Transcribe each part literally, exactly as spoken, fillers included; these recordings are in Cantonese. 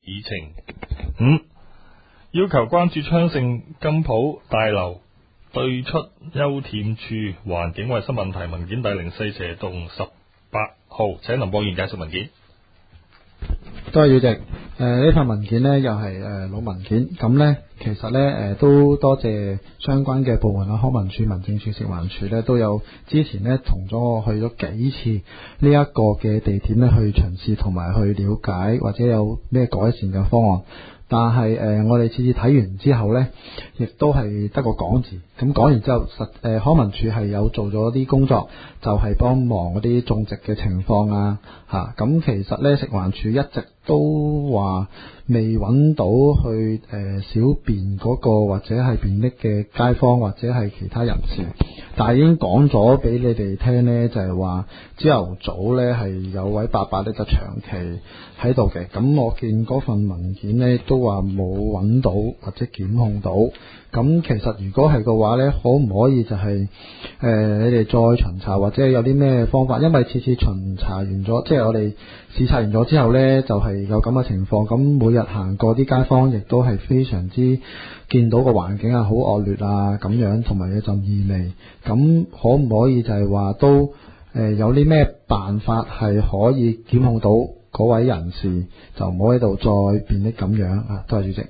議程。五、要求關注昌盛金鋪大樓對出休憩處環境衛生問題文件第零四斜棟十八號，請林博賢介紹文件。 多謝主席。誒、呃、呢份文件呢又係誒、呃、老文件，咁呢其實呢誒、呃、都多謝相關嘅部門啊，康文署、民政署、食環署呢都有之前呢同咗我去咗幾次呢一個嘅地點呢去巡視同埋去了解或者有咩改善嘅方案。但係誒、呃，我哋次次睇完之後呢，亦都係得個講字。咁講完之後，實誒、呃、康文署係有做咗啲工作，就係、是、幫忙嗰啲種植嘅情況啊嚇。咁、啊、其實呢，食環署一直都話未揾到去誒、呃、小便嗰個或者係便溺嘅街坊或者係其他人士，但係已經講咗俾你哋聽呢，就係話朝頭早呢係有位伯伯呢就長期喺度嘅。咁我見嗰份文件呢都話冇揾到或者檢控到。咁其實如果係嘅話呢，可唔可以就係、是、誒、呃、你哋再巡查或者有啲咩方法？因為次次巡查完咗，即係我哋視察完咗之後呢，就係、是、有咁嘅情況。咁每日行過啲街坊，亦都係非常之見到個環境啊，好惡劣啊咁樣，同埋有陣異味。咁可唔可以就係話都誒、呃、有啲咩辦法係可以檢控到嗰位人士，就唔好喺度再便溺咁樣啊？多謝主席。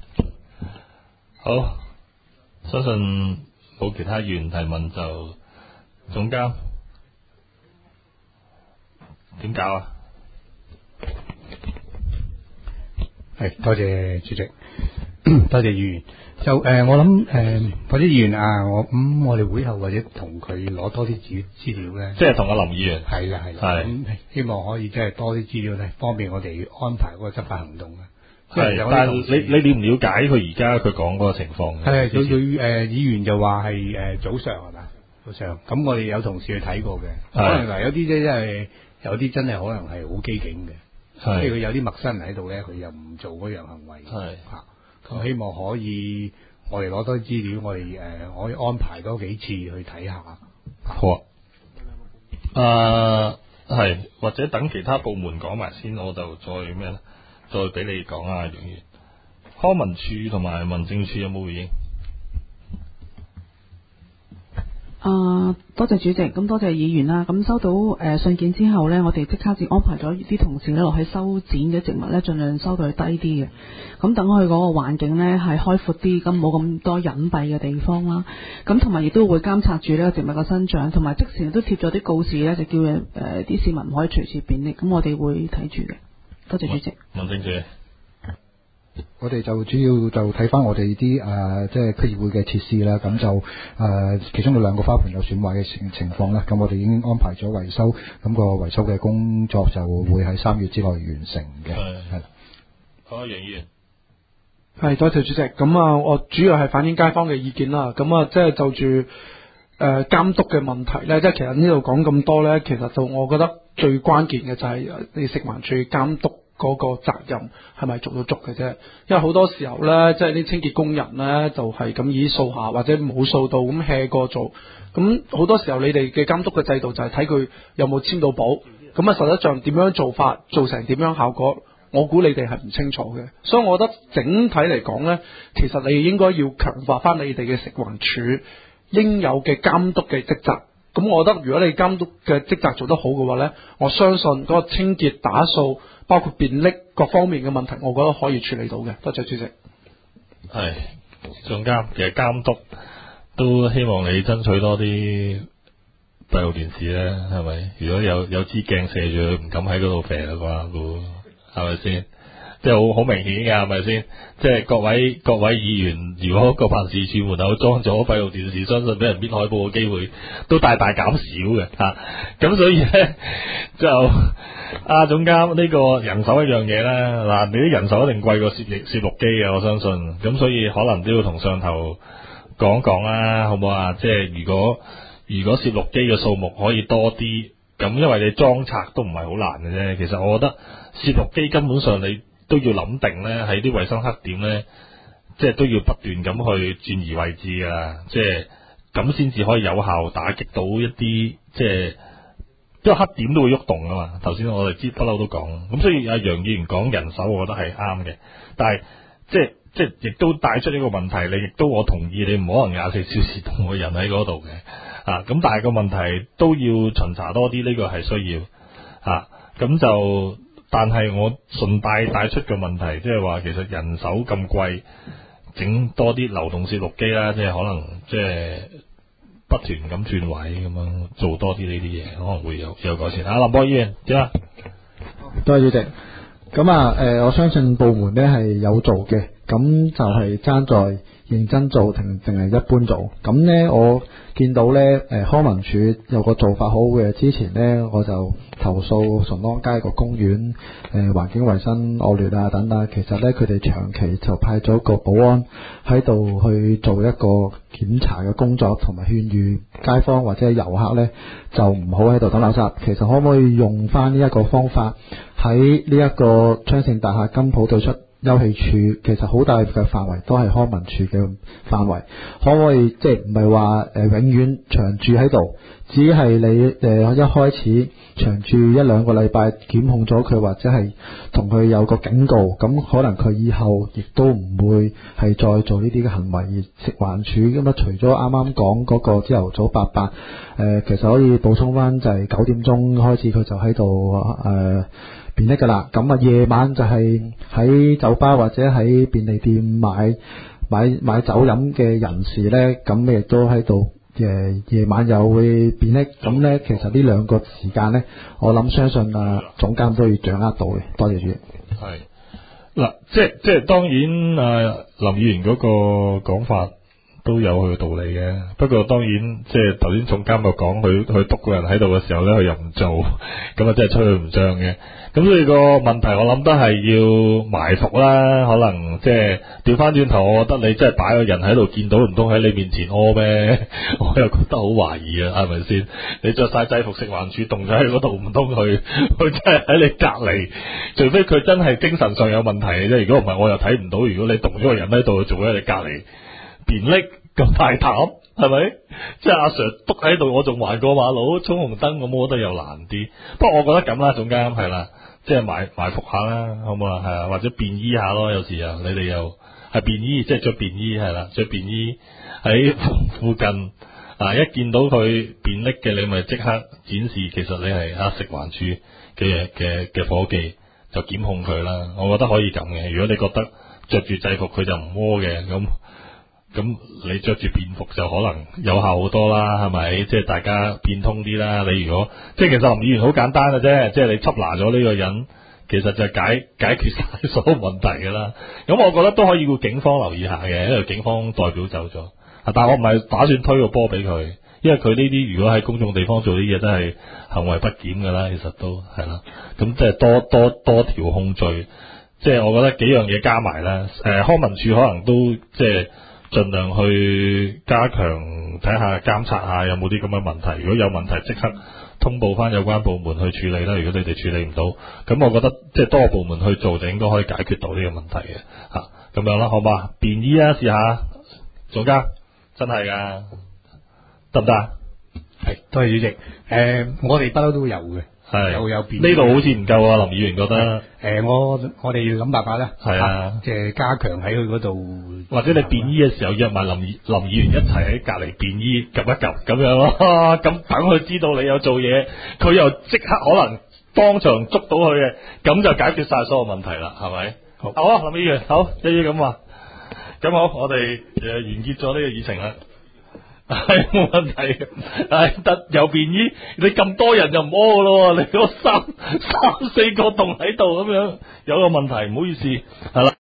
好。相信冇其他議員提問，就總監點搞啊？ 係多謝主席，多謝議員。就誒、呃，我諗誒，嗰啲議員啊，我咁、嗯、我哋會後或者同佢攞多啲資資料咧， 即係同阿林議員係啦係啦，咁、嗯、希望可以即係多啲資料咧，方便我哋安排嗰個執法行動啊。 係，但係你你了唔了解佢而家佢講嗰個情況？ 係，佢佢誒議員就話係誒早上係嘛？早上咁我哋有同事去睇過嘅，可能嗱有啲即係有啲真係可能係好機警嘅，即係佢有啲陌生人喺度咧，佢又唔做嗰樣行為。係嚇，咁希望可以我哋攞多啲資料，我哋誒、呃、可以安排多幾次去睇下。 好啊。誒、呃、係，或者等其他部門講埋先，我就再咩咧？再俾你講啊，楊議員。康文署同埋民政署有冇回應？ 啊、呃，多謝主席，咁多謝議員啦。咁收到誒、呃、信件之後呢，我哋即刻就安排咗啲同事呢落去修剪嘅植物呢，盡量收到去低啲嘅。咁等佢嗰個環境呢係開闊啲，咁冇咁多隱蔽嘅地方啦。咁同埋亦都會監察住呢個植物嘅生長，同埋即時都貼咗啲告示呢，就叫誒啲、呃、市民唔可以隨處便溺。咁我哋會睇住嘅。多謝主席。 民政署， 我哋就主要就睇翻我哋啲誒，即係區議會嘅設施啦。咁就誒、呃，其中有兩個花盆有損壞嘅情情況啦。咁我哋已經安排咗維修，咁、那個維修嘅工作就會喺三月之內完成嘅。係。 好，楊議員。 係，多謝主席。咁啊，我主要係反映街坊嘅意見啦。咁啊，即係就住誒監督嘅問題咧，即係其實呢度講咁多咧，其實就我覺得最關鍵嘅就係你食環署監督嗰個責任係咪做到足嘅啫？因為好多時候咧，即係啲清潔工人咧就係咁以掃下或者冇掃到咁 hea 過做，咁好多時候你哋嘅監督嘅制度就係睇佢有冇簽到保，咁啊實質上點樣做法，做成點樣效果，我估你哋係唔清楚嘅。所以我覺得整體嚟講咧，其實你應該要強化翻你哋嘅食環署應有嘅監督嘅職責。咁我覺得如果你監督嘅職責做得好嘅話呢，我相信嗰個清潔打掃包括便溺各方面嘅問題，我覺得可以處理到嘅。多謝主席。 係，仲監其實監督都希望你爭取多啲閉路電視咧，係咪？如果有有支鏡射住佢，唔敢喺嗰度肥啦啩，估係咪先？即係好好明顯㗎，係咪先？即係各位各位議員，如果個辦事處門口裝咗閉路電視，相信俾人搣海報嘅機會都大大減少嘅嚇。咁、啊、所以咧就阿、啊、總監呢、呢個人手一樣嘢啦。嗱，你啲人手一定貴過攝錄攝錄機嘅，我相信。咁所以可能都要同上頭講講啦，好唔好啊？即係如果如果攝錄機嘅數目可以多啲，咁因為你裝拆都唔係好難嘅啫。其實我覺得攝錄機根本上你都要諗定咧，喺啲衛生黑點咧，即係都要不斷咁去轉移位置噶，即係咁先至可以有效打擊到一啲即係因為黑點都會喐動噶嘛。頭先我哋知不嬲都講，咁所以阿楊議員講人手，我覺得係啱嘅。但係即係即係亦都帶出呢個問題，你亦都我同意，你唔可能廿四小時同個人喺嗰度嘅啊。咁但係個問題都要巡查多啲，呢個係需要啊。咁就但係我順帶帶出個問題，即係話其實人手咁貴，整多啲流動攝錄機啦，即係可能即係不斷咁轉位咁樣做多啲呢啲嘢，可能會有有改善。啊，林博議員點啊？ 多謝主席。咁啊，誒，我相信部門咧係有做嘅，咁就係爭在認真做定定係一般做。咁咧，我見到咧，誒，康文署有個做法好嘅。之前咧，我就投訴順安街個公園誒環境衛生惡劣啊等等。其實咧，佢哋長期就派咗個保安喺度去做一個檢查嘅工作，同埋勸喻街坊或者遊客咧就唔好喺度抌垃圾。其實可唔可以用翻呢一個方法喺呢一個昌盛大廈金鋪對出休憩處，其實好大嘅範圍都係康文署嘅範圍，可唔可以即係唔係話誒永遠長住喺度，只係你誒、呃、一開始長住一兩個禮拜檢控咗佢，或者係同佢有個警告，咁可能佢以後亦都唔會係再做呢啲嘅行為。而食環署咁啊，除咗啱啱講嗰個朝頭早八八誒，其實可以補充翻就係九點鐘開始佢就喺度誒便溺噶啦。咁啊夜晚就係喺酒吧或者喺便利店買買買酒飲嘅人士咧，咁亦都喺度誒夜晚又會便溺。咁咧其實呢兩個時間咧，我諗相信啊總監都要掌握到嘅。多謝主席。 係嗱，即係即係當然啊，林議員嗰個講法都有佢嘅道理嘅。不過當然即係頭先總監就講，佢佢督個人喺度嘅時候咧，佢又唔做，咁啊真係吹佢唔脹嘅。咁所以個問題我諗都係要埋伏啦。可能即係調翻轉頭，我覺得你真係擺個人喺度，見到唔通喺你面前屙咩？我又覺得好懷疑啊，係咪先？你着晒制服，食環署凍咗喺嗰度，唔通佢佢真係喺你隔離？除非佢真係精神上有問題嘅啫。如果唔係，我又睇唔到。如果你凍咗個人喺度，做喺你隔離便溺咁大膽，係咪？即係阿 Sir 篤喺度，我仲橫過馬路衝紅燈，咁我覺得又難啲。不過我覺得咁啦，總監係啦。即係埋埋伏下啦，好唔好啊？係啊，或者便衣下咯。有時啊，你哋又係便衣，即係着便衣係啦，着便衣喺附近啊，一見到佢便溺嘅，你咪即刻展示，其實你係啊食環署嘅嘅嘅伙計，就檢控佢啦。我覺得可以咁嘅。如果你覺得着住制服佢就唔屙嘅，咁咁你着住便服就可能有效好多啦，係咪？即係大家變通啲啦。你如果即係其實林議員好簡單嘅啫，即係你緝拿咗呢個人，其實就解解決晒所有問題噶啦。咁我覺得都可以叫警方留意下嘅，因為警方代表走咗。但係我唔係打算推個波俾佢，因為佢呢啲如果喺公眾地方做啲嘢，真係行為不檢噶啦。其實都係啦。咁即係多多多條控罪，即係我覺得幾樣嘢加埋啦。誒、呃，康文署可能都即係。盡量去加強睇下監察下有冇啲咁嘅問題，如果有問題即刻通報翻有關部門去處理啦。如果你哋處理唔到，咁我覺得即係多個部門去做就應該可以解決到呢個問題嘅吓，咁樣啦，好嘛？便衣啊，試下總監真係噶，得唔得？ 係，多謝主席。誒、呃，我哋不嬲都有嘅。 係有有變， 呢度好似唔夠啊！林議員覺得，誒、 呃，我我哋要諗辦法啦， 係啊， 即係加強喺佢嗰度， 或者你便衣嘅時候約埋林林議員一齊喺隔離便衣，及一及咁樣咯，咁等佢知道你有做嘢，佢又即刻可能當場捉到佢嘅，咁就解決晒所有問題啦，係咪？好，好啊，林議員，好，一於咁話，咁好，我哋誒完結咗呢個議程啦。係冇問題，係得有便衣，你咁多人就唔屙噶咯，你嗰三三四個洞喺度咁樣，有個問題，唔好意思，係啦。